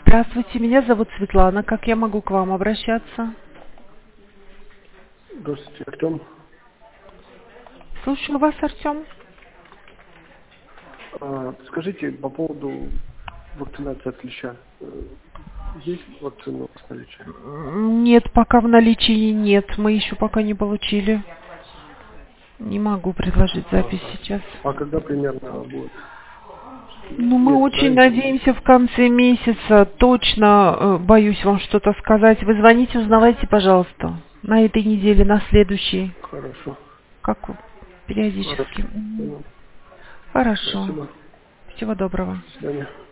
Здравствуйте, меня зовут Светлана. Как я могу к вам обращаться? Здравствуйте, Артем. Слушаю вас, Артем. Скажите по поводу вакцинации от клеща. Есть вакцина у вас в наличии? Нет, пока в наличии нет. Мы еще пока не получили. Не могу предложить запись Ага. сейчас. А когда примерно будет? Ну, мы Месяц, да, очень или надеемся в конце месяца. Точно боюсь вам что-то сказать. Вы звоните, узнавайте, пожалуйста. На этой неделе, на следующей. Хорошо. Как периодически. Хорошо. Понял. Хорошо. Спасибо. Всего доброго. До свидания.